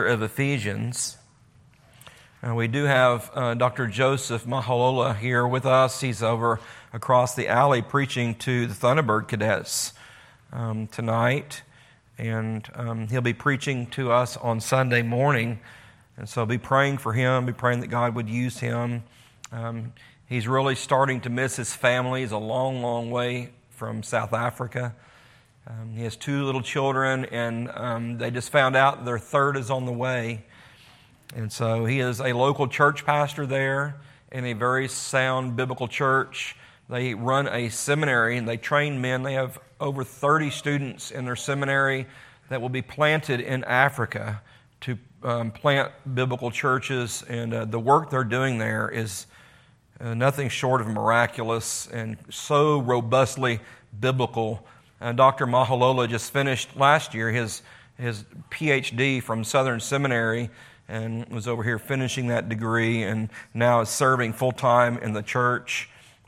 Of Ephesians. We do have Dr. Joseph Mahalola here with us. He's over across the alley preaching to the Thunderbird cadets tonight, and he'll be preaching to us on Sunday morning. And so be praying for him, be praying that God would use him. He's really starting to miss his family. He's a long, long way from South Africa. He has two little children, and they just found out their third is on the way. And so he is a local church pastor there in a very sound biblical church. They run a seminary, and they train men. They have over 30 students in their seminary that will be planted in Africa to plant biblical churches. And the work they're doing there is nothing short of miraculous and so robustly biblical. Dr. Mahalola just finished last year his PhD from Southern Seminary and was over here finishing that degree, and now is serving full-time in the church.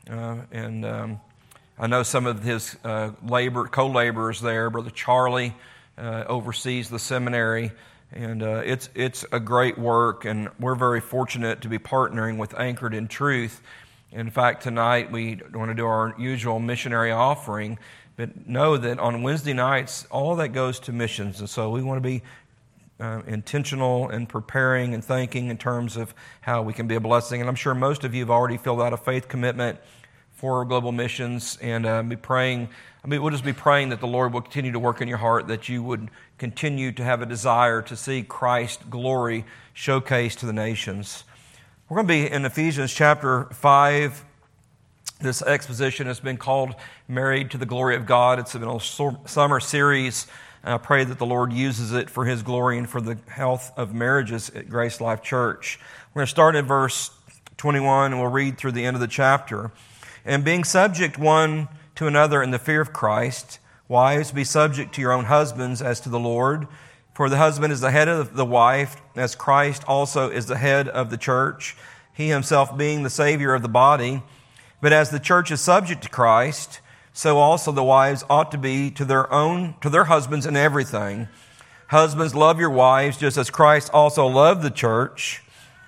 I know some of his co-laborers there. Brother Charlie oversees the seminary, and it's a great work, and we're very fortunate to be partnering with Anchored in Truth. In fact, tonight we want to do our usual missionary offering, but know that on Wednesday nights, all that goes to missions. And so we want to be intentional in preparing and thinking in terms of how we can be a blessing. And I'm sure most of you have already filled out a faith commitment for global missions, and be praying. We'll just be praying that the Lord will continue to work in your heart, that you would continue to have a desire to see Christ's glory showcased to the nations. We're going to be in Ephesians chapter 5. This exposition has been called Married to the Glory of God. It's been a summer series. I pray that the Lord uses it for His glory and for the health of marriages at Grace Life Church. We're going to start in verse 21, and we'll read through the end of the chapter. And being subject one to another in the fear of Christ, wives, be subject to your own husbands as to the Lord. For the husband is the head of the wife, as Christ also is the head of the church, He Himself being the Savior of the body. But as the church is subject to Christ, so also the wives ought to be to their husbands in everything. Husbands, love your wives, just as Christ also loved the church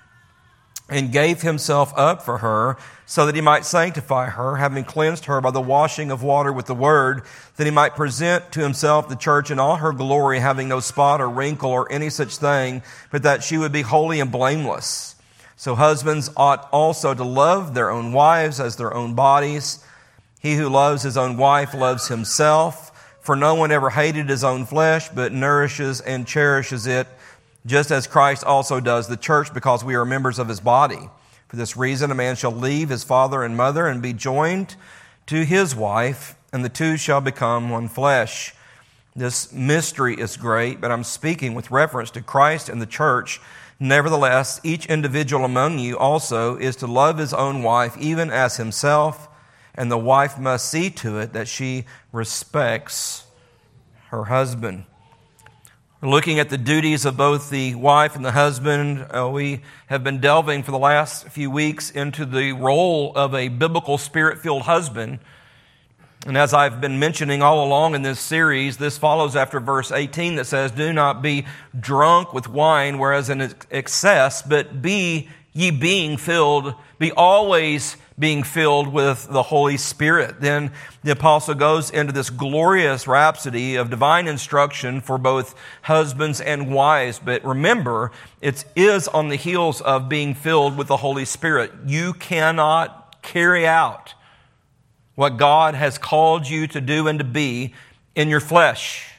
and gave Himself up for her, so that He might sanctify her, having cleansed her by the washing of water with the word, that He might present to Himself the church in all her glory, having no spot or wrinkle or any such thing, but that she would be holy and blameless. So husbands ought also to love their own wives as their own bodies. He who loves his own wife loves himself, for no one ever hated his own flesh, but nourishes and cherishes it, just as Christ also does the church, because we are members of His body. For this reason, a man shall leave his father and mother and be joined to his wife, and the two shall become one flesh. This mystery is great, but I'm speaking with reference to Christ and the church. Nevertheless, each individual among you also is to love his own wife, even as himself, and the wife must see to it that she respects her husband. We're looking at the duties of both the wife and the husband. We have been delving for the last few weeks into the role of a biblical spirit-filled husband. And as I've been mentioning all along in this series, this follows after verse 18 that says, do not be drunk with wine, whereas in excess, but be ye being filled, be always being filled with the Holy Spirit. Then the apostle goes into this glorious rhapsody of divine instruction for both husbands and wives. But remember, it is on the heels of being filled with the Holy Spirit. You cannot carry out what God has called you to do and to be in your flesh.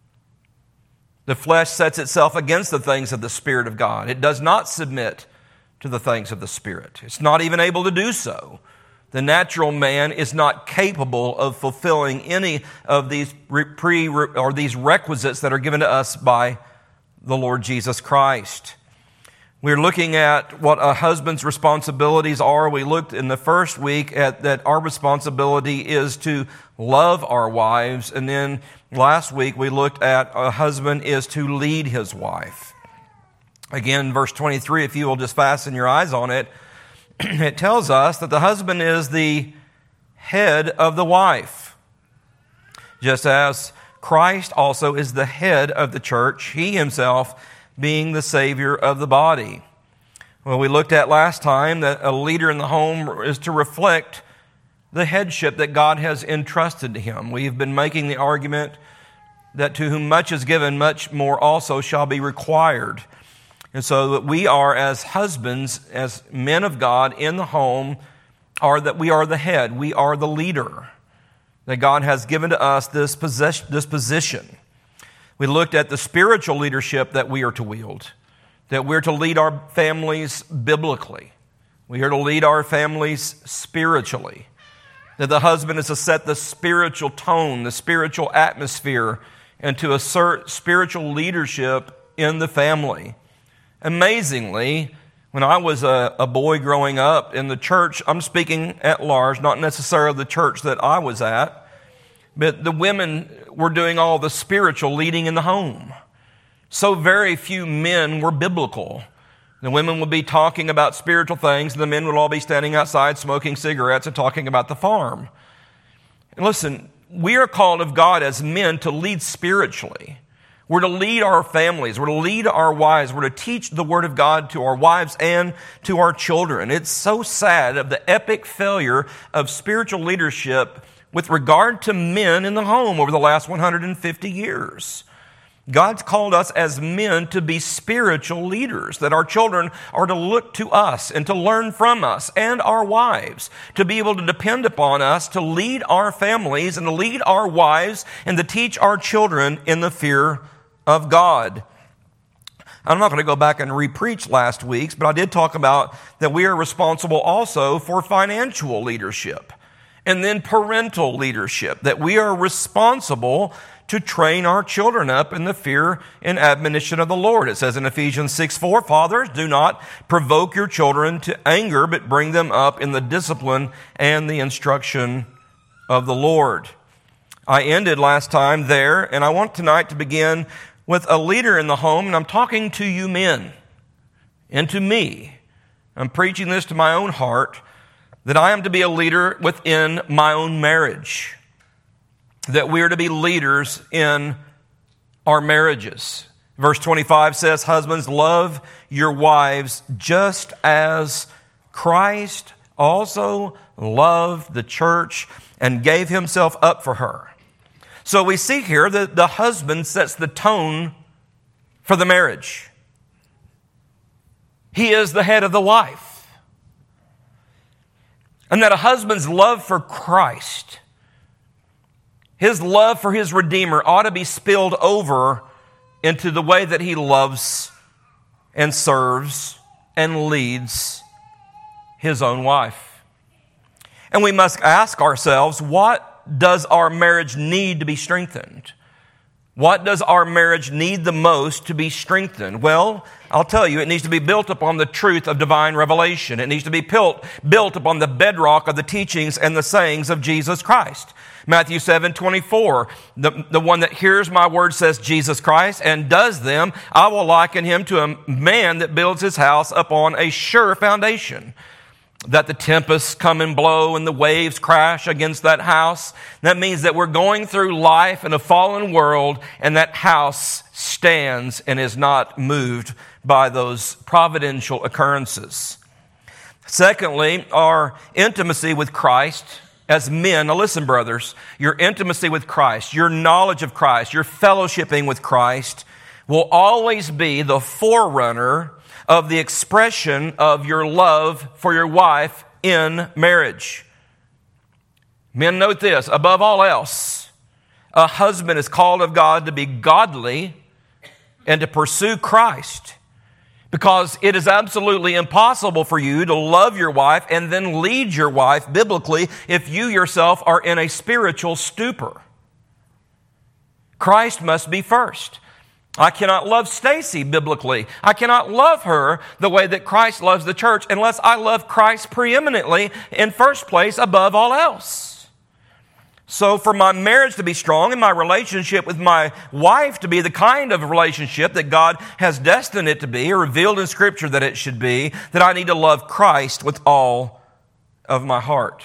The flesh sets itself against the things of the Spirit of God. It does not submit to the things of the Spirit. It's not even able to do so. The natural man is not capable of fulfilling any of these these requisites that are given to us by the Lord Jesus Christ. We're looking at what a husband's responsibilities are. We looked in the first week at that our responsibility is to love our wives. And then last week we looked at a husband is to lead his wife. Again, verse 23, if you will just fasten your eyes on it, it tells us that the husband is the head of the wife. Just as Christ also is the head of the church, He Himself being the Savior of the body. Well, we looked at last time that a leader in the home is to reflect the headship that God has entrusted to him. We've been making the argument that to whom much is given, much more also shall be required. And so that we are, as husbands, as men of God in the home, that we are the head, we are the leader, that God has given to us this position. We looked at the spiritual leadership that we are to wield, that we're to lead our families biblically. We are to lead our families spiritually. That the husband is to set the spiritual tone, the spiritual atmosphere, and to assert spiritual leadership in the family. Amazingly, when I was a boy growing up in the church, I'm speaking at large, not necessarily the church that I was at, but the women were doing all the spiritual leading in the home. So very few men were biblical. The women would be talking about spiritual things, and the men would all be standing outside smoking cigarettes and talking about the farm. And listen, we are called of God as men to lead spiritually. We're to lead our families. We're to lead our wives. We're to teach the Word of God to our wives and to our children. It's so sad of the epic failure of spiritual leadership with regard to men in the home over the last 150 years. God's called us as men to be spiritual leaders, that our children are to look to us and to learn from us, and our wives to be able to depend upon us to lead our families and to lead our wives and to teach our children in the fear of God. I'm not going to go back and re-preach last week's, but I did talk about that we are responsible also for financial leadership and then parental leadership, that we are responsible to train our children up in the fear and admonition of the Lord. It says in Ephesians 6:4, "Fathers, do not provoke your children to anger, but bring them up in the discipline and the instruction of the Lord." I ended last time there, and I want tonight to begin with a leader in the home, and I'm talking to you men and to me. I'm preaching this to my own heart, that I am to be a leader within my own marriage, that we are to be leaders in our marriages. Verse 25 says, "Husbands, love your wives just as Christ also loved the church and gave himself up for her." So we see here that the husband sets the tone for the marriage. He is the head of the wife. And that a husband's love for Christ, his love for his Redeemer, ought to be spilled over into the way that he loves and serves and leads his own wife. And we must ask ourselves, what does our marriage need to be strengthened? What does our marriage need the most to be strengthened? Well, I'll tell you, it needs to be built upon the truth of divine revelation. It needs to be built upon the bedrock of the teachings and the sayings of Jesus Christ. Matthew 7:24, the one that hears my word, says Jesus Christ, and does them, I will liken him to a man that builds his house upon a sure foundation. That the tempests come and blow and the waves crash against that house. That means that we're going through life in a fallen world, and that house stands and is not moved by those providential occurrences. Secondly, our intimacy with Christ as men. Now listen, brothers, your intimacy with Christ, your knowledge of Christ, your fellowshipping with Christ will always be the forerunner of the expression of your love for your wife in marriage. Men, note this, above all else, a husband is called of God to be godly and to pursue Christ, because it is absolutely impossible for you to love your wife and then lead your wife biblically if you yourself are in a spiritual stupor. Christ must be first. I cannot love Stacy biblically. I cannot love her the way that Christ loves the church unless I love Christ preeminently in first place above all else. So for my marriage to be strong and my relationship with my wife to be the kind of relationship that God has destined it to be, or revealed in Scripture that it should be, that I need to love Christ with all of my heart.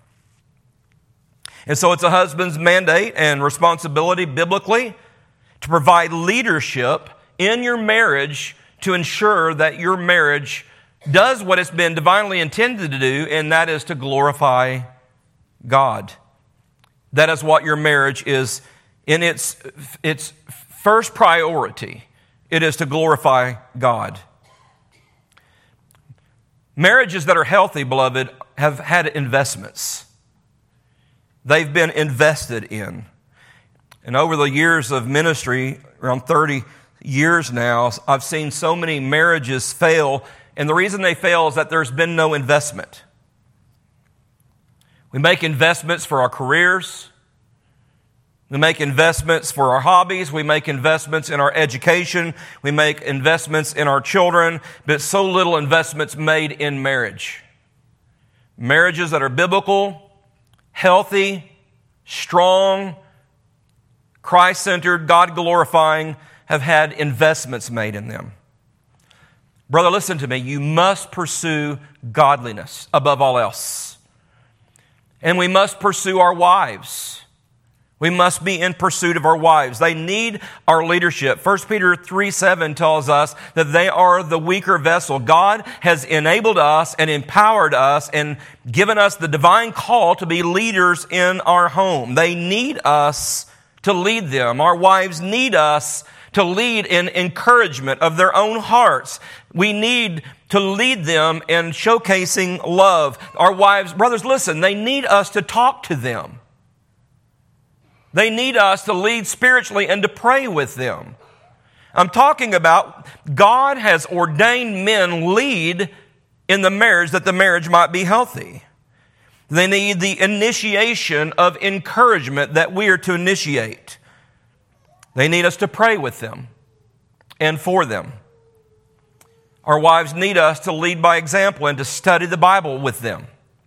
And so it's a husband's mandate and responsibility biblically to provide leadership in your marriage to ensure that your marriage does what it's been divinely intended to do, and that is to glorify God. That is what your marriage is in its first priority. It is to glorify God. Marriages that are healthy, beloved, have had investments. They've been invested in. And over the years of ministry, around 30 years now, I've seen so many marriages fail, and the reason they fail is that there's been no investment. We make investments for our careers. We make investments for our hobbies. We make investments in our education. We make investments in our children, but so little investments made in marriage. Marriages that are biblical, healthy, strong, Christ-centered, God-glorifying, have had investments made in them. Brother, listen to me. You must pursue godliness above all else. And we must pursue our wives. We must be in pursuit of our wives. They need our leadership. 1 Peter 3:7 tells us that they are the weaker vessel. God has enabled us and empowered us and given us the divine call to be leaders in our home. They need us to lead them. Our wives need us to lead in encouragement of their own hearts. We need to lead them in showcasing love. Our wives, brothers, listen, they need us to talk to them. They need us to lead spiritually and to pray with them. I'm talking about God has ordained men lead in the marriage that the marriage might be healthy. They need the initiation of encouragement that we are to initiate. They need us to pray with them and for them. Our wives need us to lead by example and to study the Bible with them.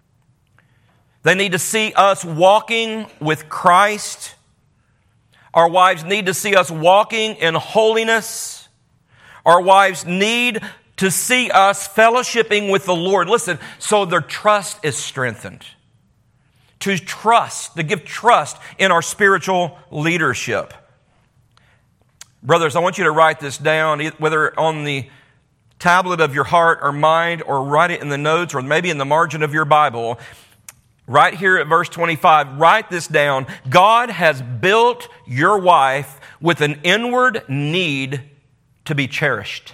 They need to see us walking with Christ. Our wives need to see us walking in holiness. Our wives need to see us fellowshipping with the Lord. Listen, so their trust is strengthened. To trust, to give trust in our spiritual leadership. Brothers, I want you to write this down, whether on the tablet of your heart or mind, or write it in the notes, or maybe in the margin of your Bible. Right here at verse 25, write this down. God has built your wife with an inward need to be cherished.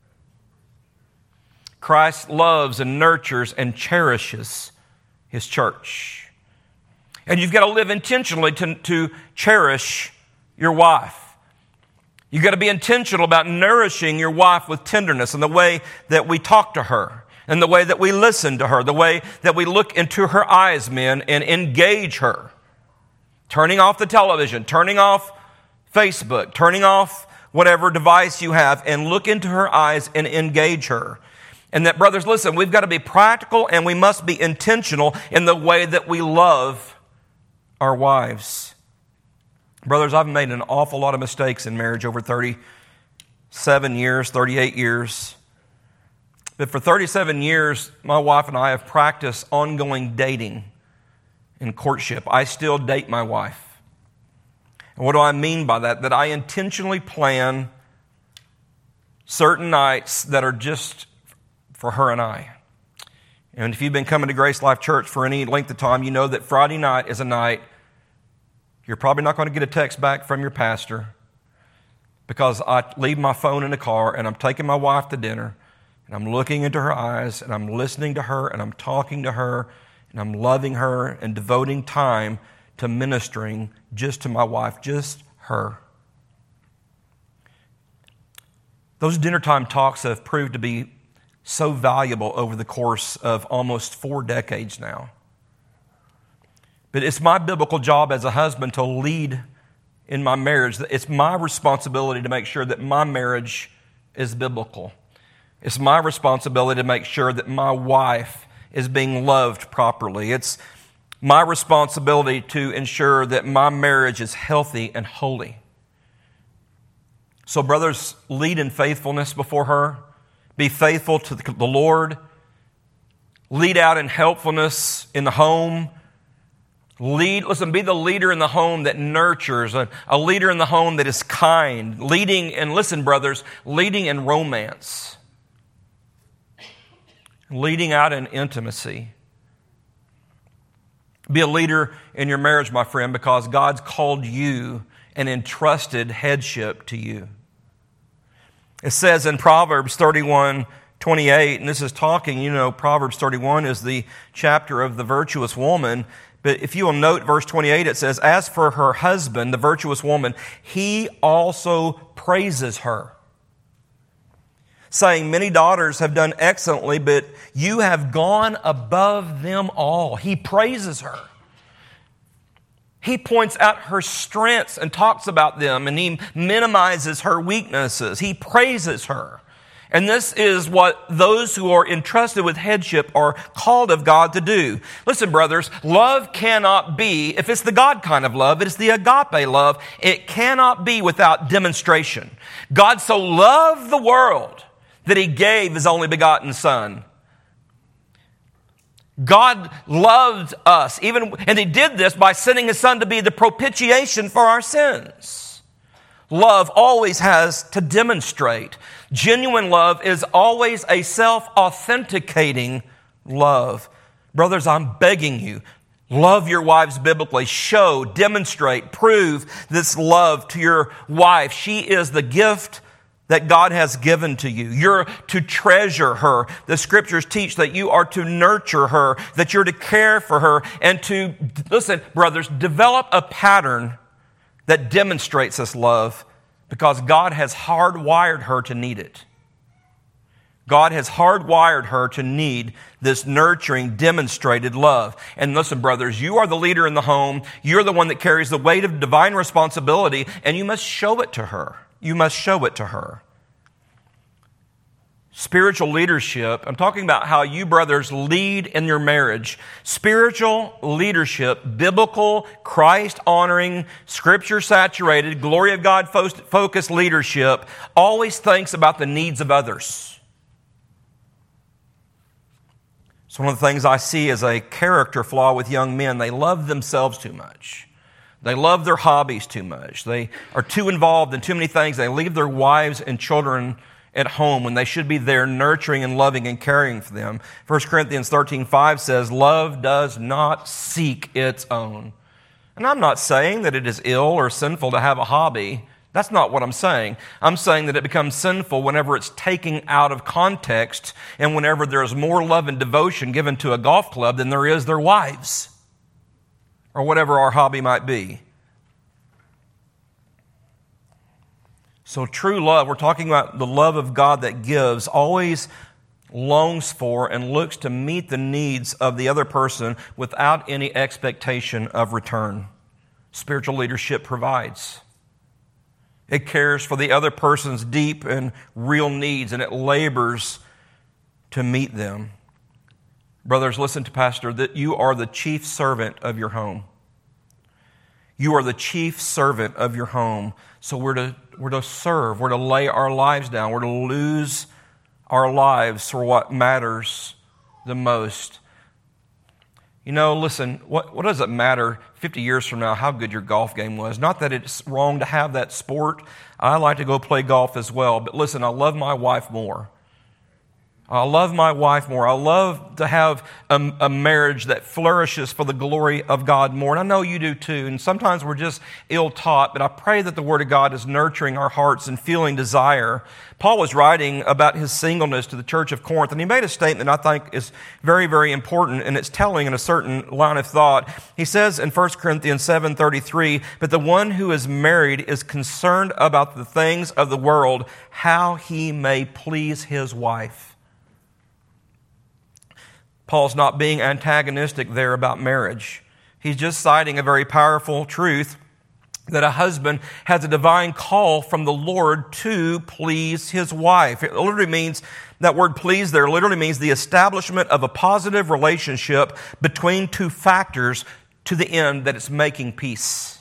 Christ loves and nurtures and cherishes His church. And you've got to live intentionally to cherish your wife. You've got to be intentional about nourishing your wife with tenderness in the way that we talk to her, and the way that we listen to her, the way that we look into her eyes, men, and engage her. Turning off the television, turning off Facebook, turning off whatever device you have, and look into her eyes and engage her. And that, brothers, listen, we've got to be practical and we must be intentional in the way that we love our wives. Brothers, I've made an awful lot of mistakes in marriage over 37 years, 38 years. But for 37 years, my wife and I have practiced ongoing dating and courtship. I still date my wife. And what do I mean by that? That I intentionally plan certain nights that are just for her and I. And if you've been coming to Grace Life Church for any length of time, you know that Friday night is a night you're probably not going to get a text back from your pastor, because I leave my phone in the car and I'm taking my wife to dinner and I'm looking into her eyes and I'm listening to her and I'm talking to her and I'm loving her and devoting time to ministering just to my wife, just her. Those dinner time talks have proved to be so valuable over the course of almost 4 decades now. But it's my biblical job as a husband to lead in my marriage. It's my responsibility to make sure that my marriage is biblical. It's my responsibility to make sure that my wife is being loved properly. It's my responsibility to ensure that my marriage is healthy and holy. So, brothers, lead in faithfulness before her. Be faithful to the Lord. Lead out in helpfulness in the home. Listen, be the leader in the home that nurtures, a leader in the home that is kind, leading, and listen, brothers, leading in romance, leading out in intimacy. Be a leader in your marriage, my friend, because God's called you and entrusted headship to you. It says in Proverbs 31:28, and this is talking, Proverbs 31 is the chapter of the virtuous woman. But if you will note verse 28, it says, as for her husband, the virtuous woman, he also praises her, saying, many daughters have done excellently, but you have gone above them all. He praises her. He points out her strengths and talks about them, and he minimizes her weaknesses. He praises her. And this is what those who are entrusted with headship are called of God to do. Listen, brothers, love cannot be, if it's the God kind of love, it is the agape love, it cannot be without demonstration. God so loved the world that he gave his only begotten Son. God loved us, and he did this by sending his Son to be the propitiation for our sins. Love always has to demonstrate. Genuine love is always a self-authenticating love. Brothers, I'm begging you, love your wives biblically. Show, demonstrate, prove this love to your wife. She is the gift that God has given to you. You're to treasure her. The scriptures teach that you are to nurture her, that you're to care for her, and to, listen, brothers, develop a pattern that demonstrates this love, because God has hardwired her to need it. God has hardwired her to need this nurturing, demonstrated love. And listen, brothers, you are the leader in the home. You're the one that carries the weight of divine responsibility, and you must show it to her. You must show it to her. Spiritual leadership, I'm talking about how you brothers lead in your marriage. Spiritual leadership, biblical, Christ-honoring, Scripture-saturated, glory of God focused leadership always thinks about the needs of others. It's one of the things I see as a character flaw with young men. They love themselves too much. They love their hobbies too much. They are too involved in too many things. They leave their wives and children at home when they should be there nurturing and loving and caring for them. 1 Corinthians 13:5 says, love does not seek its own. And I'm not saying that it is ill or sinful to have a hobby. That's not what I'm saying. I'm saying that it becomes sinful whenever it's taken out of context and whenever there's more love and devotion given to a golf club than there is their wives or whatever our hobby might be. So true love, we're talking about the love of God that gives, always longs for and looks to meet the needs of the other person without any expectation of return. Spiritual leadership provides. It cares for the other person's deep and real needs, and it labors to meet them. Brothers, listen to Pastor, that you are the chief servant of your home. You are the chief servant of your home. So we're to serve. We're to lay our lives down. We're to lose our lives for what matters the most. Listen, what does it matter 50 years from now how good your golf game was? Not that it's wrong to have that sport. I like to go play golf as well. But listen, I love my wife more. I love my wife more. I love to have a marriage that flourishes for the glory of God more. And I know you do too. And sometimes we're just ill-taught, but I pray that the Word of God is nurturing our hearts and fueling desire. Paul was writing about his singleness to the church of Corinth, and he made a statement that I think is very, very important, and it's telling in a certain line of thought. He says in 1 Corinthians 7:33, but the one who is married is concerned about the things of the world, how he may please his wife. Paul's not being antagonistic there about marriage. He's just citing a very powerful truth that a husband has a divine call from the Lord to please his wife. It literally means, that word please there literally means the establishment of a positive relationship between two factors to the end that it's making peace.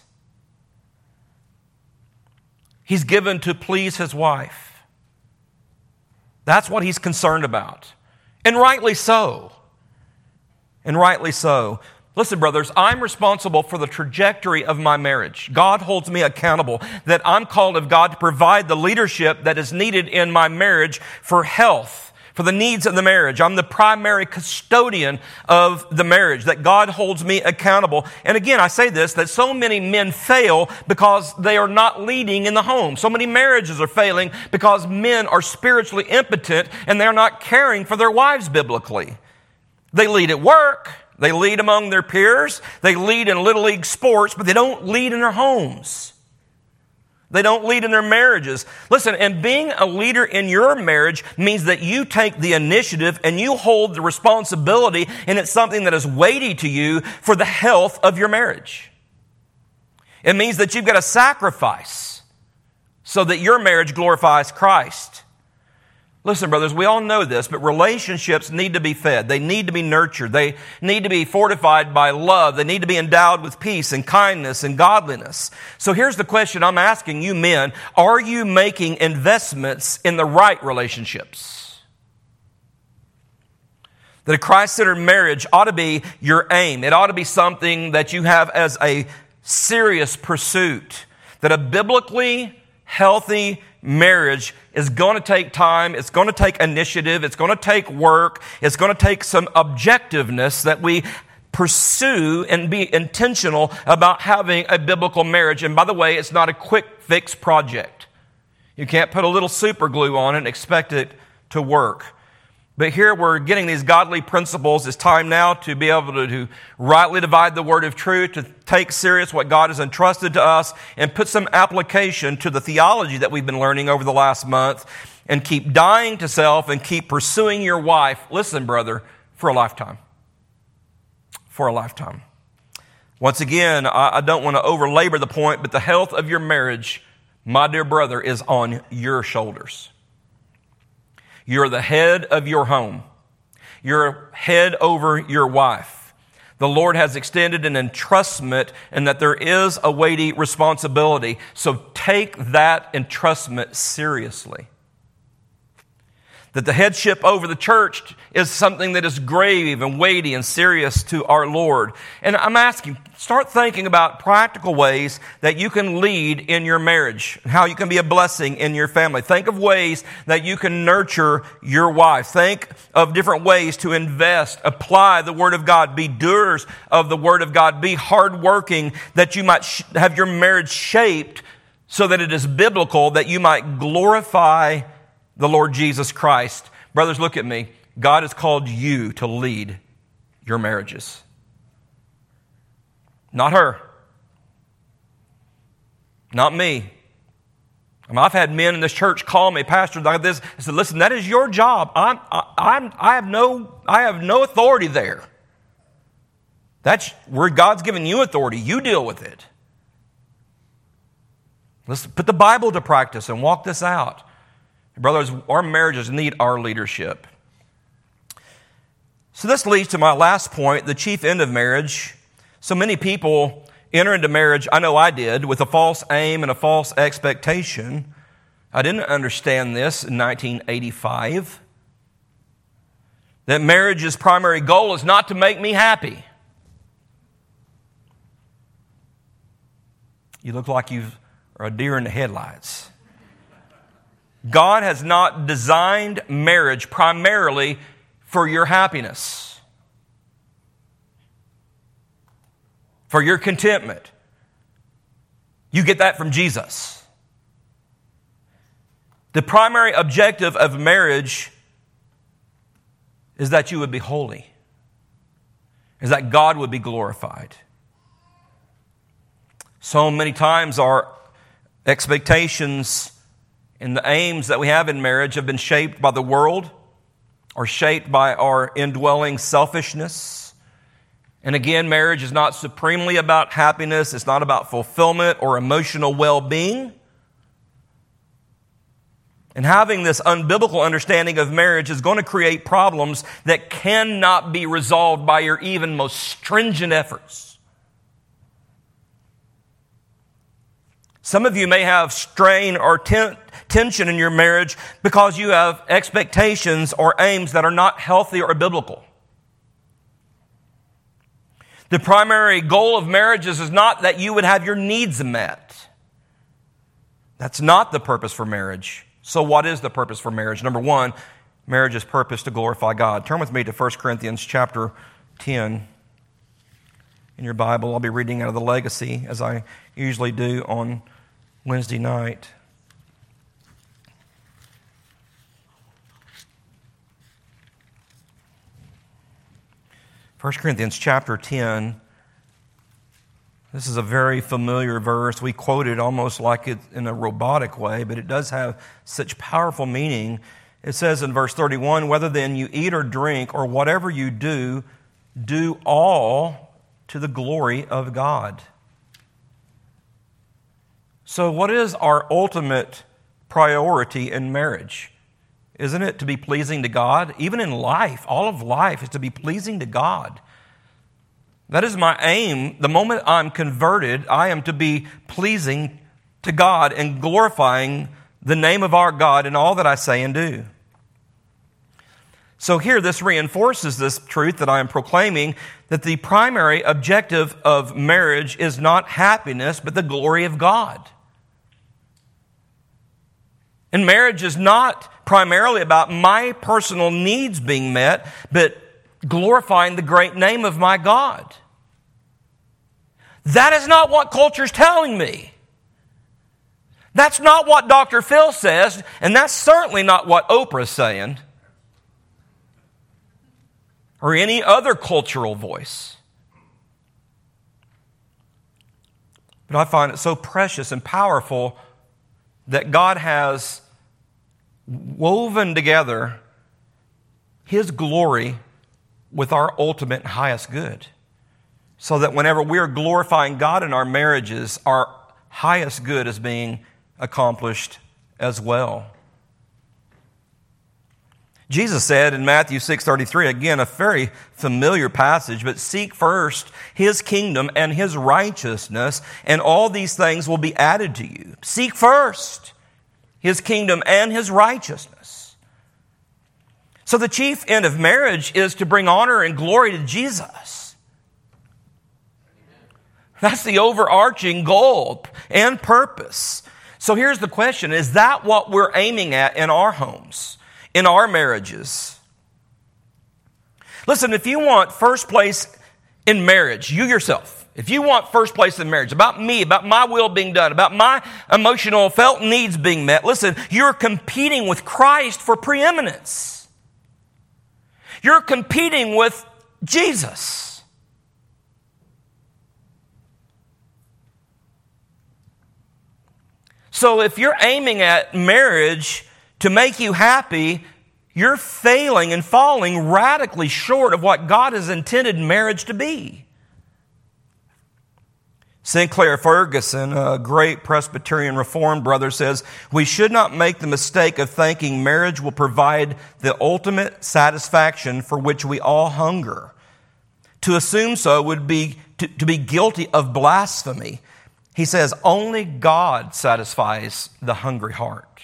He's given to please his wife. That's what he's concerned about. And rightly so. And rightly so. Listen, brothers, I'm responsible for the trajectory of my marriage. God holds me accountable that I'm called of God to provide the leadership that is needed in my marriage for health, for the needs of the marriage. I'm the primary custodian of the marriage, that God holds me accountable. And again, I say this, that so many men fail because they are not leading in the home. So many marriages are failing because men are spiritually impotent and they're not caring for their wives biblically. They lead at work. They lead among their peers. They lead in Little League sports, but they don't lead in their homes. They don't lead in their marriages. Listen, and being a leader in your marriage means that you take the initiative and you hold the responsibility, and it's something that is weighty to you for the health of your marriage. It means that you've got to sacrifice so that your marriage glorifies Christ. Listen, brothers, we all know this, but relationships need to be fed. They need to be nurtured. They need to be fortified by love. They need to be endowed with peace and kindness and godliness. So here's the question I'm asking you men. Are you making investments in the right relationships? That a Christ-centered marriage ought to be your aim. It ought to be something that you have as a serious pursuit. That a biblically healthy marriage is going to take time. It's going to take initiative. It's going to take work. It's going to take some objectiveness that we pursue and be intentional about having a biblical marriage. And by the way, it's not a quick fix project. You can't put a little super glue on it and expect it to work. But here we're getting these godly principles. It's time now to be able to rightly divide the word of truth, to take serious what God has entrusted to us, and put some application to the theology that we've been learning over the last month, and keep dying to self and keep pursuing your wife, listen, brother, for a lifetime. For a lifetime. Once again, I don't want to overlabor the point, but the health of your marriage, my dear brother, is on your shoulders. You're the head of your home. You're head over your wife. The Lord has extended an entrustment, and that there is a weighty responsibility. So take that entrustment seriously. That the headship over the church is something that is grave and weighty and serious to our Lord. And I'm asking, start thinking about practical ways that you can lead in your marriage, and how you can be a blessing in your family. Think of ways that you can nurture your wife. Think of different ways to invest, apply the Word of God, be doers of the Word of God, be hardworking, that you might have your marriage shaped so that it is biblical, that you might glorify the Lord Jesus Christ. Brothers, look at me. God has called you to lead your marriages. Not her. Not me. I've had men in this church call me, pastors like this, and said, listen, that is your job. I have no authority there. That's where God's given you authority. You deal with it. Let's put the Bible to practice and walk this out. Brothers, our marriages need our leadership. So this leads to my last point, the chief end of marriage. So many people enter into marriage, I know I did, with a false aim and a false expectation. I didn't understand this in 1985. That marriage's primary goal is not to make me happy. You look like you are a deer in the headlights. God has not designed marriage primarily for your happiness, for your contentment. You get that from Jesus. The primary objective of marriage is that you would be holy, is that God would be glorified. So many times our expectations and the aims that we have in marriage have been shaped by the world, or shaped by our indwelling selfishness. And again, marriage is not supremely about happiness. It's not about fulfillment or emotional well-being. And having this unbiblical understanding of marriage is going to create problems that cannot be resolved by your even most stringent efforts. Some of you may have strain or tension in your marriage because you have expectations or aims that are not healthy or biblical. The primary goal of marriages is not that you would have your needs met. That's not the purpose for marriage. So what is the purpose for marriage? Number one, marriage is purpose to glorify God. Turn with me to 1 Corinthians chapter 10. In your Bible, I'll be reading out of the Legacy, as I usually do on Wednesday night. 1 Corinthians chapter 10. This is a very familiar verse. We quote it almost like it in a robotic way, but it does have such powerful meaning. It says in verse 31, "Whether then you eat or drink or whatever you do, do all to the glory of God." So what is our ultimate priority in marriage? Isn't it to be pleasing to God? Even in life, all of life is to be pleasing to God. That is my aim. The moment I'm converted, I am to be pleasing to God and glorifying the name of our God in all that I say and do. So here, this reinforces this truth that I am proclaiming, that the primary objective of marriage is not happiness, but the glory of God. And marriage is not primarily about my personal needs being met, but glorifying the great name of my God. That is not what culture's telling me. That's not what Dr. Phil says, and that's certainly not what Oprah's saying, or any other cultural voice. But I find it so precious and powerful that God has woven together His glory with our ultimate and highest good. So that whenever we are glorifying God in our marriages, our highest good is being accomplished as well. Jesus said in Matthew 6:33, again, a very familiar passage, but seek first His kingdom and His righteousness, and all these things will be added to you. Seek first His kingdom and His righteousness. So the chief end of marriage is to bring honor and glory to Jesus. That's the overarching goal and purpose. So here's the question, is that what we're aiming at in our homes, in our marriages? Listen, if you want first place in marriage, you yourself, if you want first place in marriage, about me, about my will being done, about my emotional felt needs being met, listen, you're competing with Christ for preeminence. You're competing with Jesus. So if you're aiming at marriage to make you happy, you're failing and falling radically short of what God has intended marriage to be. Sinclair Ferguson, a great Presbyterian Reformed brother, says, "We should not make the mistake of thinking marriage will provide the ultimate satisfaction for which we all hunger. To assume so would be to be guilty of blasphemy." He says, only God satisfies the hungry heart.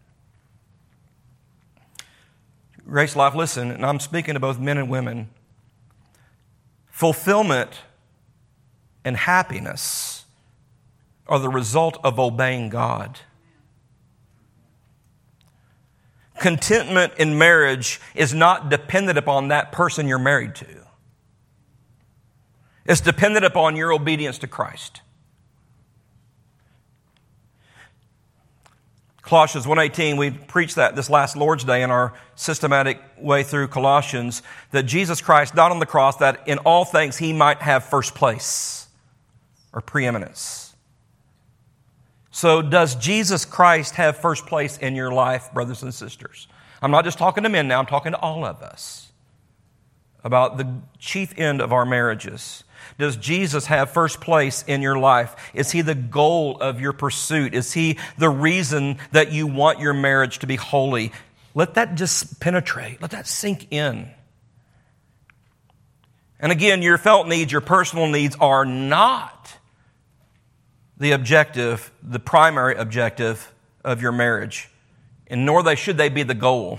Grace Life, listen, and I'm speaking to both men and women. Fulfillment and happiness are the result of obeying God. Contentment in marriage is not dependent upon that person you're married to. It's dependent upon your obedience to Christ. Colossians 1:18, we preached that this last Lord's Day in our systematic way through Colossians, that Jesus Christ died on the cross that in all things He might have first place or preeminence. So does Jesus Christ have first place in your life, brothers and sisters? I'm not just talking to men now, I'm talking to all of us about the chief end of our marriages. Does Jesus have first place in your life? Is He the goal of your pursuit? Is He the reason that you want your marriage to be holy? Let that just penetrate. Let that sink in. And again, your felt needs, your personal needs are not the objective, the primary objective of your marriage. And nor should they be the goal.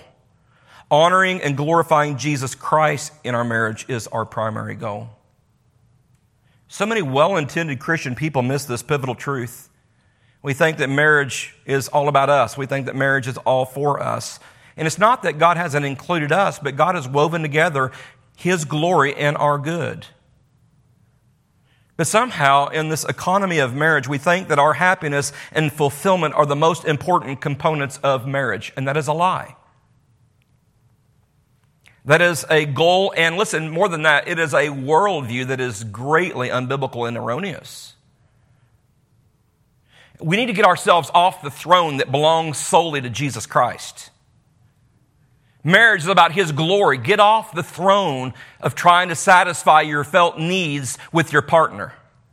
Honoring and glorifying Jesus Christ in our marriage is our primary goal. So many well-intended Christian people miss this pivotal truth. We think that marriage is all about us. We think that marriage is all for us. And it's not that God hasn't included us, but God has woven together His glory and our good. But somehow, in this economy of marriage, we think that our happiness and fulfillment are the most important components of marriage, and that is a lie. That is a goal, and listen, more than that, it is a worldview that is greatly unbiblical and erroneous. We need to get ourselves off the throne that belongs solely to Jesus Christ. Marriage is about His glory. Get off the throne of trying to satisfy your felt needs with your partner.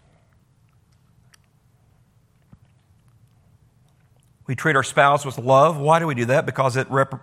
We treat our spouse with love. Why do we do that? Because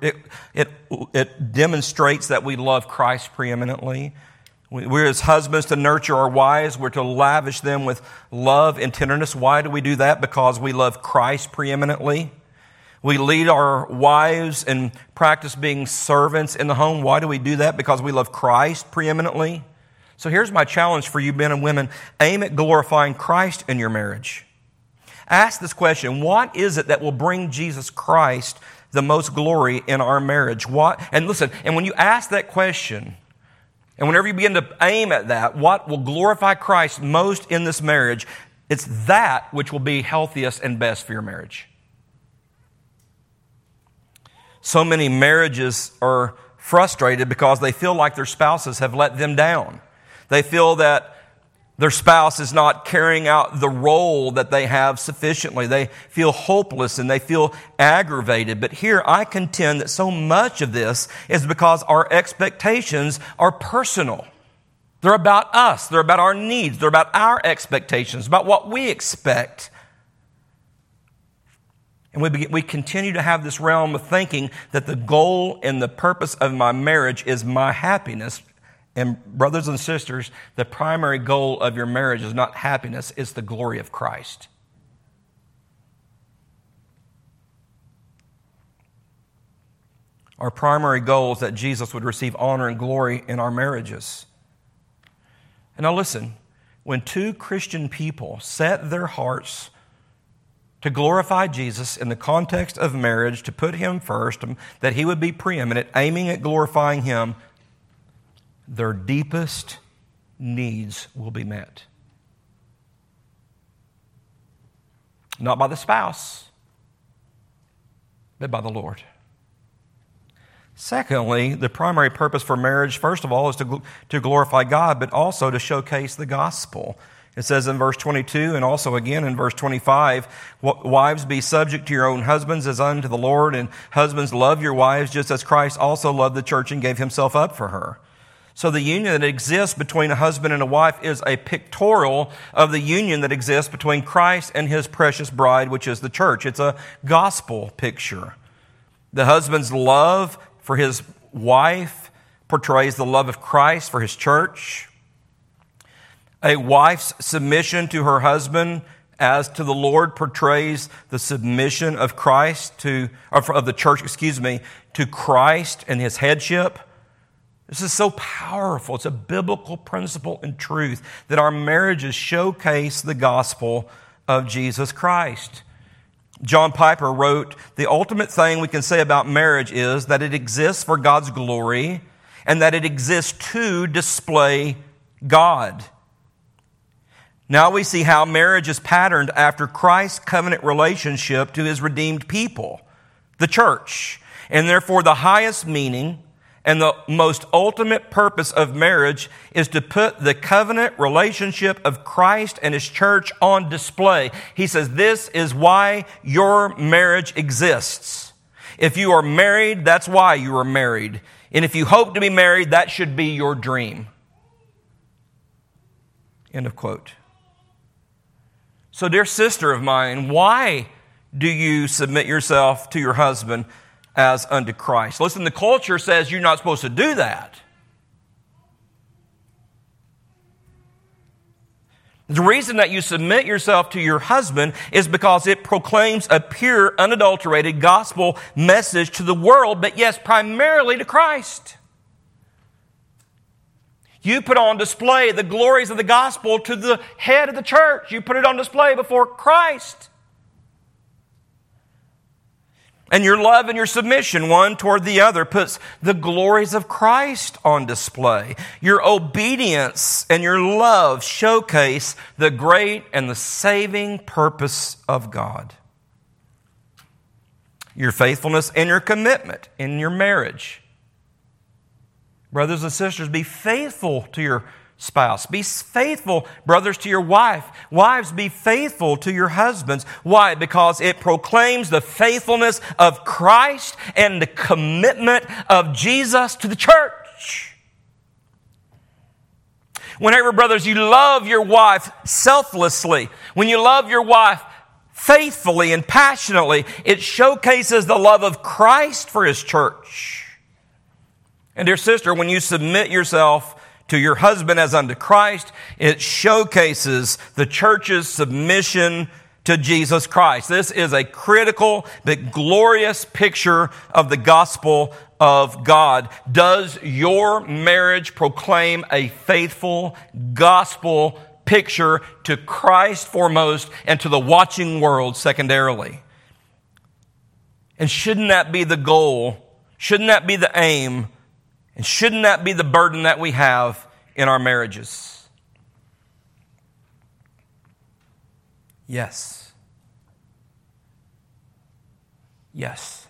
it demonstrates that we love Christ preeminently. We're as husbands to nurture our wives. We're to lavish them with love and tenderness. Why do we do that? Because we love Christ preeminently. We lead our wives and practice being servants in the home. Why do we do that? Because we love Christ preeminently. So here's my challenge for you men and women. Aim at glorifying Christ in your marriage. Ask this question: what is it that will bring Jesus Christ the most glory in our marriage? And listen, and when you ask that question, and whenever you begin to aim at that, what will glorify Christ most in this marriage, it's that which will be healthiest and best for your marriage. So many marriages are frustrated because they feel like their spouses have let them down. They feel that their spouse is not carrying out the role that they have sufficiently. They feel hopeless and they feel aggravated. But here I contend that so much of this is because our expectations are personal. They're about us. They're about our needs. They're about our expectations, about what we expect. And we continue to have this realm of thinking that the goal and the purpose of my marriage is my happiness. And brothers and sisters, the primary goal of your marriage is not happiness, it's the glory of Christ. Our primary goal is that Jesus would receive honor and glory in our marriages. And now listen, when two Christian people set their hearts to glorify Jesus in the context of marriage, to put Him first, that He would be preeminent, aiming at glorifying Him, their deepest needs will be met. Not by the spouse, but by the Lord. Secondly, the primary purpose for marriage, first of all, is to glorify God, but also to showcase the gospel. It says in verse 22 and also again in verse 25, wives, be subject to your own husbands as unto the Lord, and husbands, love your wives just as Christ also loved the church and gave Himself up for her. So the union that exists between a husband and a wife is a pictorial of the union that exists between Christ and His precious bride, which is the church. It's a gospel picture. The husband's love for his wife portrays the love of Christ for His church. A wife's submission to her husband as to the Lord portrays the submission of the church, to Christ and His headship. This is so powerful. It's a biblical principle and truth that our marriages showcase the gospel of Jesus Christ. John Piper wrote, the ultimate thing we can say about marriage is that it exists for God's glory and that it exists to display God. Now we see how marriage is patterned after Christ's covenant relationship to His redeemed people, the church. And therefore the highest meaning and the most ultimate purpose of marriage is to put the covenant relationship of Christ and His church on display. He says, this is why your marriage exists. If you are married, that's why you are married. And if you hope to be married, that should be your dream. End of quote. So, dear sister of mine, why do you submit yourself to your husband as unto Christ? Listen, the culture says you're not supposed to do that. The reason that you submit yourself to your husband is because it proclaims a pure, unadulterated gospel message to the world, but yes, primarily to Christ. You put on display the glories of the gospel to the head of the church. You put it on display before Christ. And your love and your submission, one toward the other, puts the glories of Christ on display. Your obedience and your love showcase the great and the saving purpose of God. Your faithfulness and your commitment in your marriage. Brothers and sisters, be faithful to your spouse. Be faithful, brothers, to your wife. Wives, be faithful to your husbands. Why? Because it proclaims the faithfulness of Christ and the commitment of Jesus to the church. Whenever, brothers, you love your wife selflessly, when you love your wife faithfully and passionately, it showcases the love of Christ for His church. And dear sister, when you submit yourself to your husband as unto Christ, it showcases the church's submission to Jesus Christ. This is a critical but glorious picture of the gospel of God. Does your marriage proclaim a faithful gospel picture to Christ foremost and to the watching world secondarily? And shouldn't that be the goal? Shouldn't that be the aim? And shouldn't that be the burden that we have in our marriages? Yes. Yes.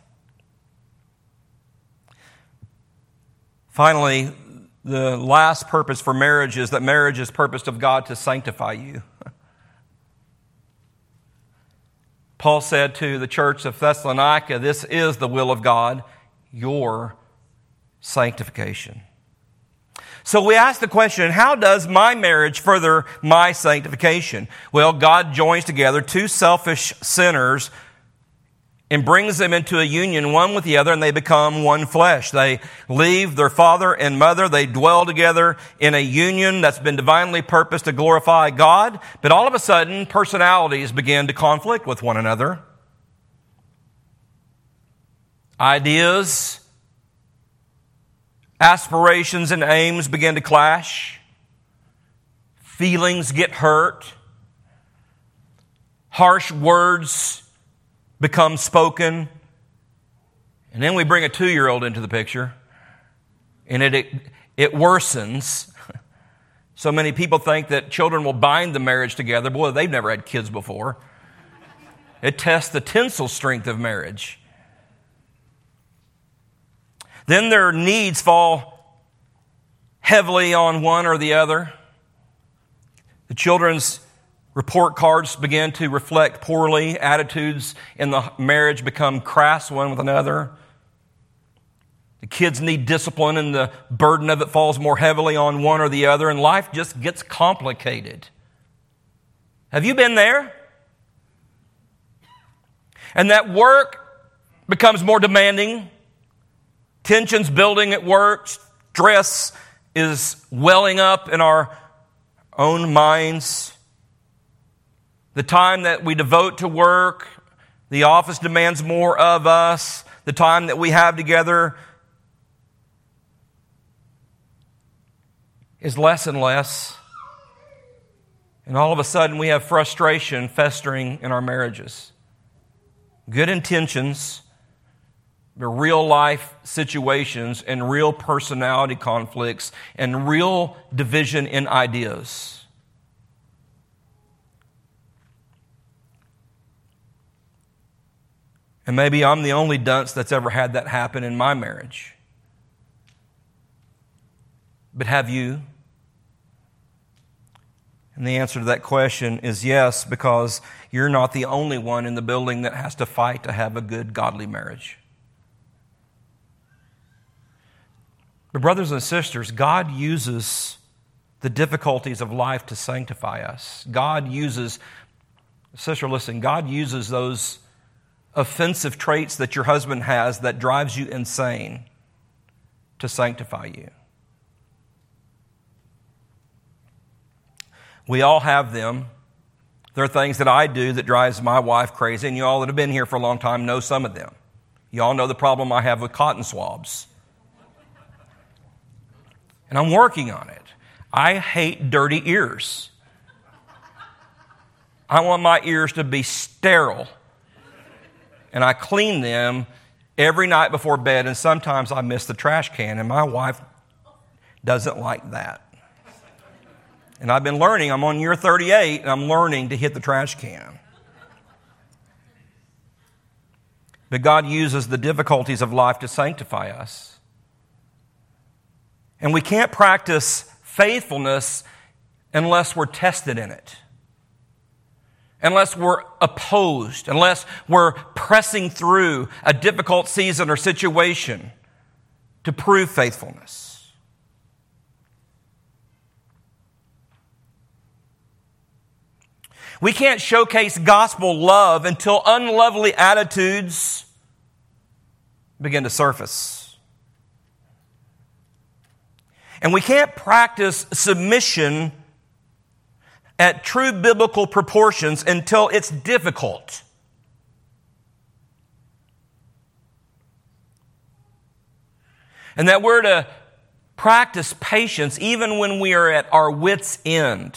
Finally, the last purpose for marriage is that marriage is purposed of God to sanctify you. Paul said to the church of Thessalonica, this is the will of God, your sanctification. So we ask the question, how does my marriage further my sanctification? Well, God joins together two selfish sinners and brings them into a union one with the other, and they become one flesh. They leave their father and mother. They dwell together in a union that's been divinely purposed to glorify God. But all of a sudden, personalities begin to conflict with one another. Ideas, aspirations and aims begin to clash. Feelings get hurt. Harsh words become spoken. And then we bring a 2-year-old into the picture. And it worsens. So many people think that children will bind the marriage together. Boy, they've never had kids before. It tests the tensile strength of marriage. Then their needs fall heavily on one or the other. The children's report cards begin to reflect poorly. Attitudes in the marriage become crass one with another. The kids need discipline, and the burden of it falls more heavily on one or the other, and life just gets complicated. Have you been there? And that work becomes more demanding. Tensions building at work. Stress is welling up in our own minds. The time that we devote to work, the office demands more of us. The time that we have together is less and less. And all of a sudden we have frustration festering in our marriages. Good intentions, but real life situations and real personality conflicts and real division in ideas. And maybe I'm the only dunce that's ever had that happen in my marriage. But have you? And the answer to that question is yes, because you're not the only one in the building that has to fight to have a good, godly marriage. But brothers and sisters, God uses the difficulties of life to sanctify us. God uses, sister, listen, God uses those offensive traits that your husband has that drives you insane to sanctify you. We all have them. There are things that I do that drives my wife crazy, and you all that have been here for a long time know some of them. You all know the problem I have with cotton swabs. And I'm working on it. I hate dirty ears. I want my ears to be sterile. And I clean them every night before bed, and sometimes I miss the trash can, and my wife doesn't like that. And I've been learning, I'm on year 38, and I'm learning to hit the trash can. But God uses the difficulties of life to sanctify us. And we can't practice faithfulness unless we're tested in it, unless we're opposed, unless we're pressing through a difficult season or situation to prove faithfulness. We can't showcase gospel love until unlovely attitudes begin to surface. And we can't practice submission at true biblical proportions until it's difficult. And that we're to practice patience even when we are at our wits' end.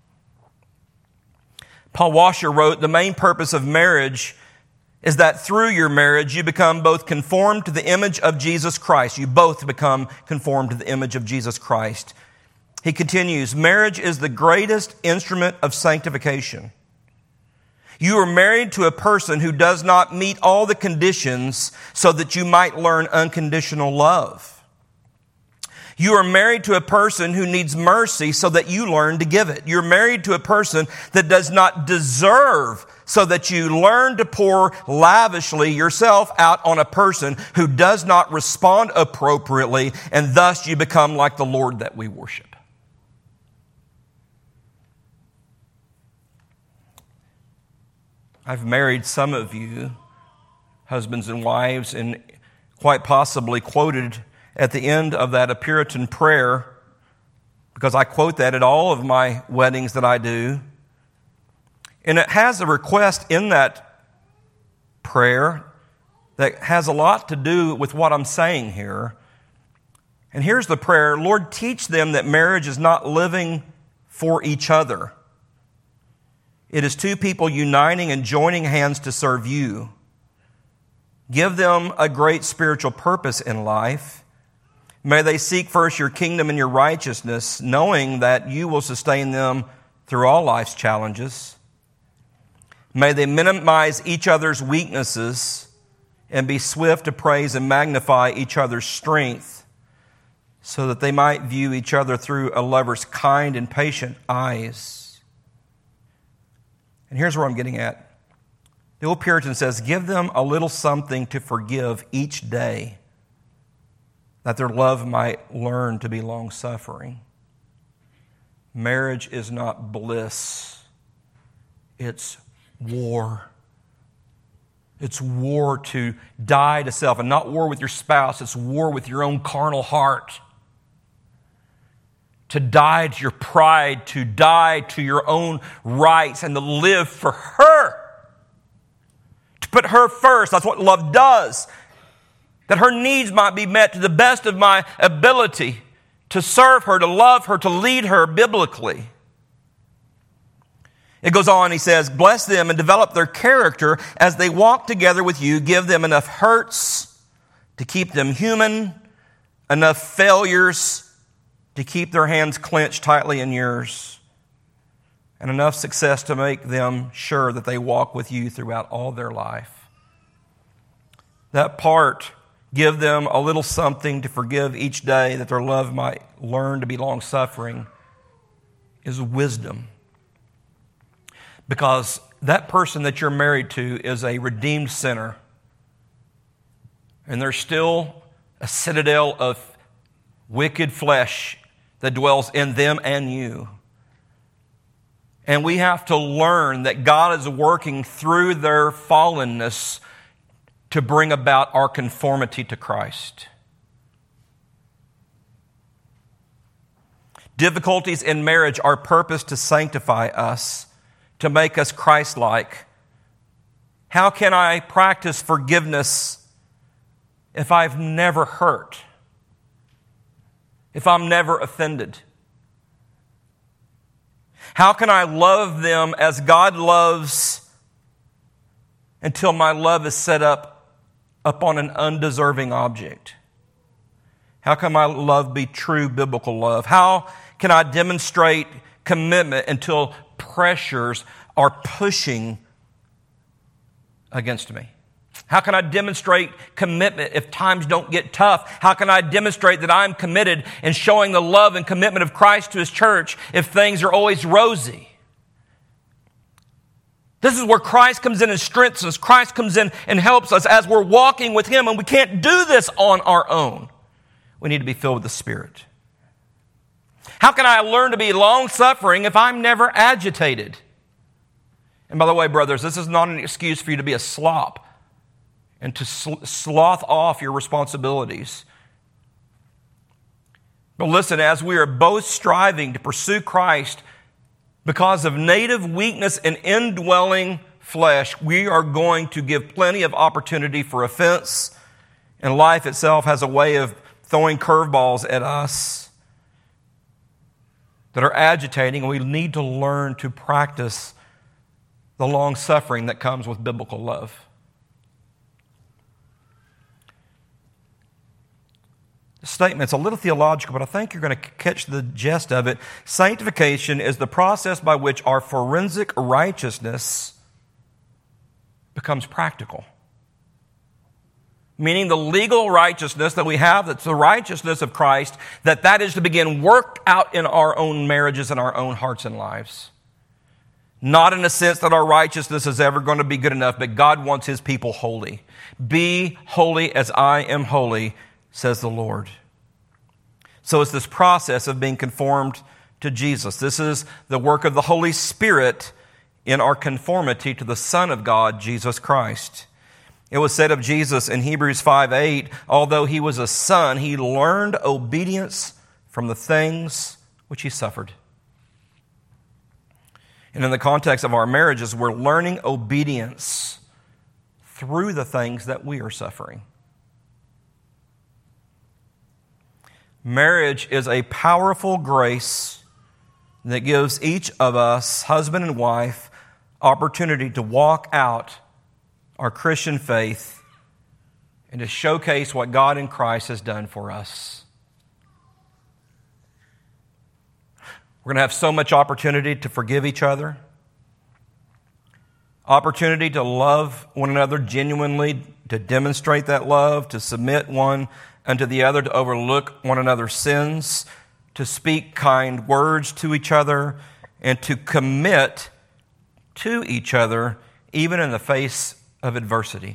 Paul Washer wrote, "The main purpose of marriage is that through your marriage you become both conformed to the image of Jesus Christ." You both become conformed to the image of Jesus Christ. He continues, "Marriage is the greatest instrument of sanctification. You are married to a person who does not meet all the conditions so that you might learn unconditional love. You are married to a person who needs mercy so that you learn to give it. You're married to a person that does not deserve so that you learn to pour lavishly yourself out on a person who does not respond appropriately, and thus you become like the Lord that we worship." I've married some of you, husbands and wives, and quite possibly quoted at the end of that a Puritan prayer, because I quote that at all of my weddings that I do. And it has a request in that prayer that has a lot to do with what I'm saying here. And here's the prayer: "Lord, teach them that marriage is not living for each other. It is two people uniting and joining hands to serve you. Give them a great spiritual purpose in life. May they seek first your kingdom and your righteousness, knowing that you will sustain them through all life's challenges. May they minimize each other's weaknesses and be swift to praise and magnify each other's strength, so that they might view each other through a lover's kind and patient eyes." And here's where I'm getting at. The old Puritan says, "Give them a little something to forgive each day, that their love might learn to be long-suffering." Marriage is not bliss. It's war. It's war to die to self, and not war with your spouse. It's war with your own carnal heart. To die to your pride, to die to your own rights, and to live for her. To put her first. That's what love does. That her needs might be met to the best of my ability, to serve her, to love her, to lead her biblically. It goes on, he says, "Bless them and develop their character as they walk together with you. Give them enough hurts to keep them human, enough failures to keep their hands clenched tightly in yours, and enough success to make them sure that they walk with you throughout all their life." That part, "Give them a little something to forgive each day, that their love might learn to be long-suffering," is wisdom. Because that person that you're married to is a redeemed sinner. And there's still a citadel of wicked flesh that dwells in them and you. And we have to learn that God is working through their fallenness to bring about our conformity to Christ. Difficulties in marriage are purposed to sanctify us, to make us Christ-like. How can I practice forgiveness if I've never hurt? If I'm never offended? How can I love them as God loves until my love is set up on an undeserving object? How can my love be true biblical love? How can I demonstrate commitment until pressures are pushing against me? How can I demonstrate commitment if times don't get tough? How can I demonstrate that I'm committed in showing the love and commitment of Christ to His church if things are always rosy? This is where Christ comes in and strengthens us. Christ comes in and helps us as we're walking with Him, and we can't do this on our own. We need to be filled with the Spirit. How can I learn to be long-suffering if I'm never agitated? And by the way, brothers, this is not an excuse for you to be a slop and to sloth off your responsibilities. But listen, as we are both striving to pursue Christ because of native weakness and indwelling flesh, we are going to give plenty of opportunity for offense, and life itself has a way of throwing curveballs at us that are agitating, and we need to learn to practice the long suffering that comes with biblical love. The statement's a little theological, but I think you're going to catch the gist of it. Sanctification is the process by which our forensic righteousness becomes practical. Meaning the legal righteousness that we have, that's the righteousness of Christ, that is to begin worked out in our own marriages and our own hearts and lives. Not in the sense that our righteousness is ever going to be good enough, but God wants His people holy. Be holy as I am holy, says the Lord. So it's this process of being conformed to Jesus. This is the work of the Holy Spirit in our conformity to the Son of God, Jesus Christ. It was said of Jesus in Hebrews 5:8, although He was a son, He learned obedience from the things which He suffered. And in the context of our marriages, we're learning obedience through the things that we are suffering. Marriage is a powerful grace that gives each of us, husband and wife, opportunity to walk out our Christian faith and to showcase what God in Christ has done for us. We're going to have so much opportunity to forgive each other, opportunity to love one another genuinely, to demonstrate that love, to submit one unto the other, to overlook one another's sins, to speak kind words to each other, and to commit to each other even in the face of adversity.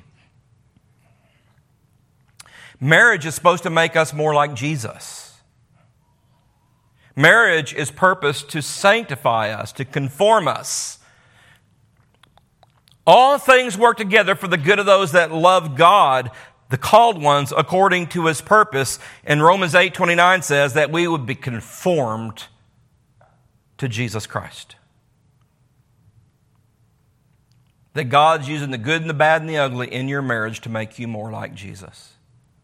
Marriage is supposed to make us more like Jesus. Marriage is purposed to sanctify us, to conform us. All things work together for the good of those that love God, the called ones, according to His purpose. And Romans 8:29 says that we would be conformed to Jesus Christ. That God's using the good and the bad and the ugly in your marriage to make you more like Jesus.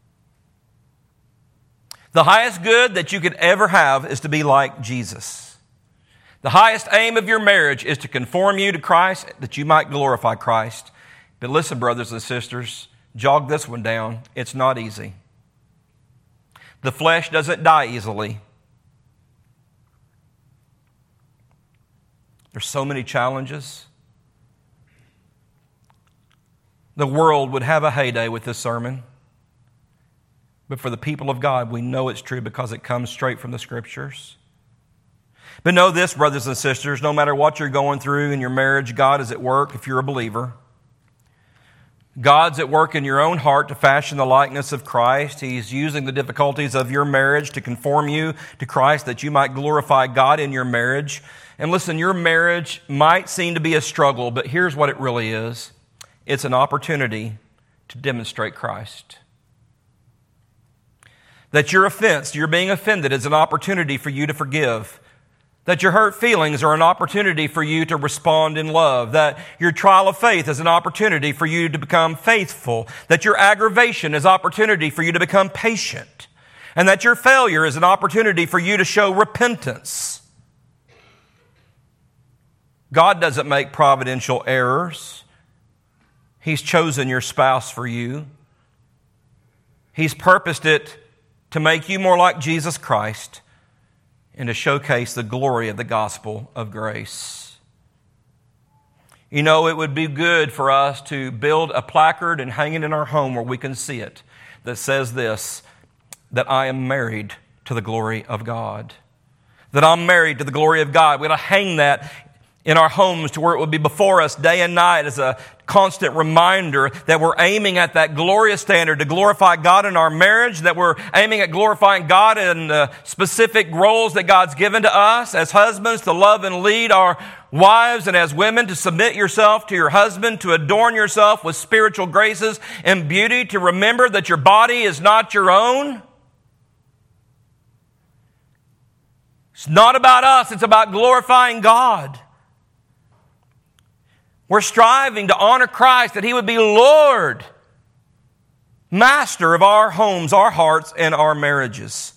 The highest good that you could ever have is to be like Jesus. The highest aim of your marriage is to conform you to Christ, that you might glorify Christ. But listen, brothers and sisters, jog this one down. It's not easy. The flesh doesn't die easily. There's so many challenges. The world would have a heyday with this sermon. But for the people of God, we know it's true because it comes straight from the Scriptures. But know this, brothers and sisters, no matter what you're going through in your marriage, God is at work if you're a believer. God's at work in your own heart to fashion the likeness of Christ. He's using the difficulties of your marriage to conform you to Christ, that you might glorify God in your marriage. And listen, your marriage might seem to be a struggle, but here's what it really is. It's an opportunity to demonstrate Christ. That your offense, you're being offended, is an opportunity for you to forgive. That your hurt feelings are an opportunity for you to respond in love. That your trial of faith is an opportunity for you to become faithful. That your aggravation is an opportunity for you to become patient. And that your failure is an opportunity for you to show repentance. God doesn't make providential errors. He's chosen your spouse for you. He's purposed it to make you more like Jesus Christ and to showcase the glory of the gospel of grace. You know, it would be good for us to build a placard and hang it in our home where we can see it that says this, that I am married to the glory of God. That I'm married to the glory of God. We ought to hang that in our homes to where it would be before us day and night as a constant reminder that we're aiming at that glorious standard to glorify God in our marriage, that we're aiming at glorifying God in the specific roles that God's given to us as husbands to love and lead our wives, and as women to submit yourself to your husband, to adorn yourself with spiritual graces and beauty, to remember that your body is not your own. It's not about us, it's about glorifying God. We're striving to honor Christ, that He would be Lord, Master of our homes, our hearts, and our marriages.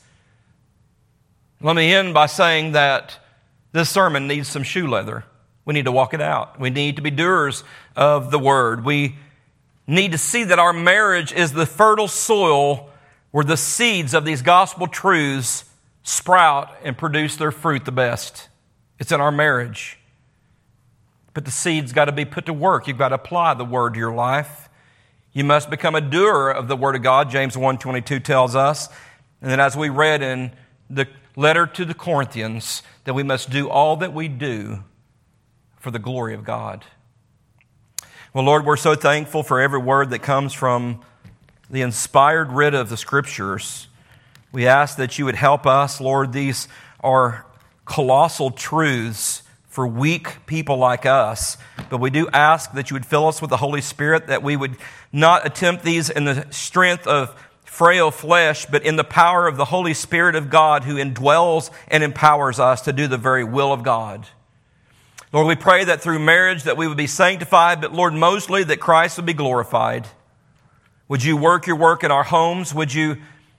Let me end by saying that this sermon needs some shoe leather. We need to walk it out. We need to be doers of the Word. We need to see that our marriage is the fertile soil where the seeds of these gospel truths sprout and produce their fruit the best. It's in our marriage. But the seed's got to be put to work. You've got to apply the Word to your life. You must become a doer of the Word of God, James 1:22 tells us. And then as we read in the letter to the Corinthians, that we must do all that we do for the glory of God. Well, Lord, we're so thankful for every word that comes from the inspired writ of the Scriptures. We ask that you would help us, Lord. These are colossal truths for weak people like us. But we do ask that you would fill us with the Holy Spirit, that we would not attempt these in the strength of frail flesh, but in the power of the Holy Spirit of God who indwells and empowers us to do the very will of God. Lord, we pray that through marriage that we would be sanctified, but Lord, mostly that Christ would be glorified. Would you work your work in our homes? Would you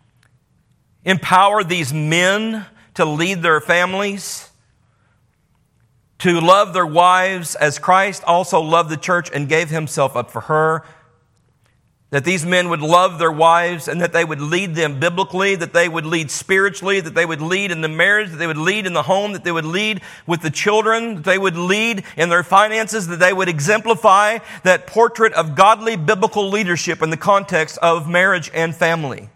empower these men to lead their families, to love their wives as Christ also loved the church and gave himself up for her? That these men would love their wives and that they would lead them biblically, that they would lead spiritually, that they would lead in the marriage, that they would lead in the home, that they would lead with the children, that they would lead in their finances, that they would exemplify that portrait of godly biblical leadership in the context of marriage and family.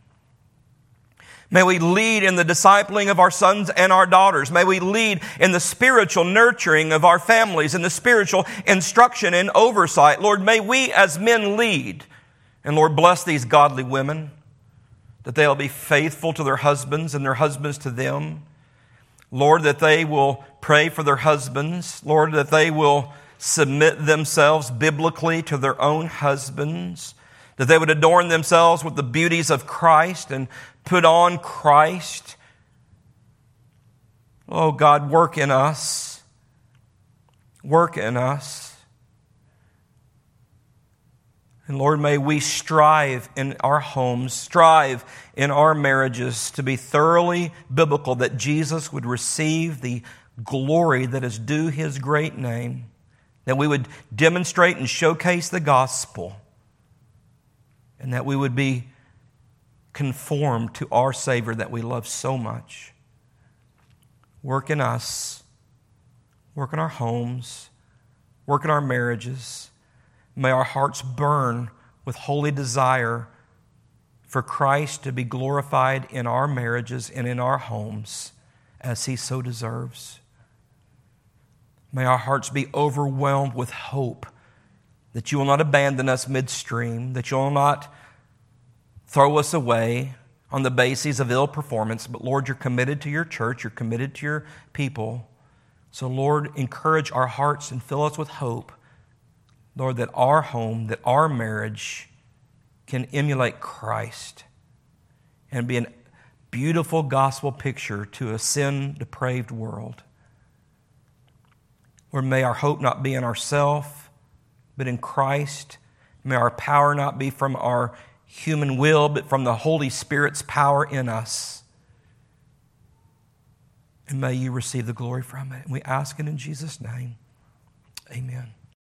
May we lead in the discipling of our sons and our daughters. May we lead in the spiritual nurturing of our families and the spiritual instruction and oversight. Lord, may we as men lead. And Lord, bless these godly women, that they'll be faithful to their husbands and their husbands to them. Lord, that they will pray for their husbands. Lord, that they will submit themselves biblically to their own husbands. That they would adorn themselves with the beauties of Christ and put on Christ. Oh God, work in us. Work in us. And Lord, may we strive in our homes, strive in our marriages to be thoroughly biblical, that Jesus would receive the glory that is due His great name, that we would demonstrate and showcase the gospel, and that we would be conformed to our Savior that we love so much. Work in us, work in our homes, work in our marriages. May our hearts burn with holy desire for Christ to be glorified in our marriages and in our homes as He so deserves. May our hearts be overwhelmed with hope that you will not abandon us midstream, that you will not throw us away on the basis of ill performance, but Lord, you're committed to your church, you're committed to your people. So Lord, encourage our hearts and fill us with hope, Lord, that our home, that our marriage can emulate Christ and be a beautiful gospel picture to a sin-depraved world. Lord, may our hope not be in ourselves, but in Christ. May our power not be from our human will, but from the Holy Spirit's power in us. And may you receive the glory from it. And we ask it in Jesus' name. Amen.